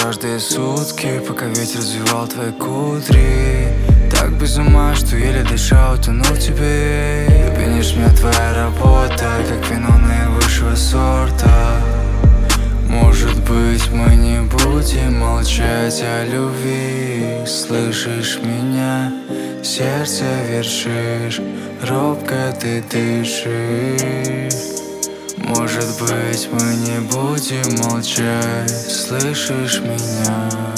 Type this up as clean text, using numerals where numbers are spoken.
каждые сутки, пока ветер развивал твои кудри. Так без ума, что еле дышал, тонул в тебе. Ты пьянишь меня, твоя работа, как вино наивысшего сорта. Может быть, мы не будем молчать о любви. Слышишь меня, сердце вершишь, робко ты дышишь. Может быть, мы не будем молчать. Слышишь меня?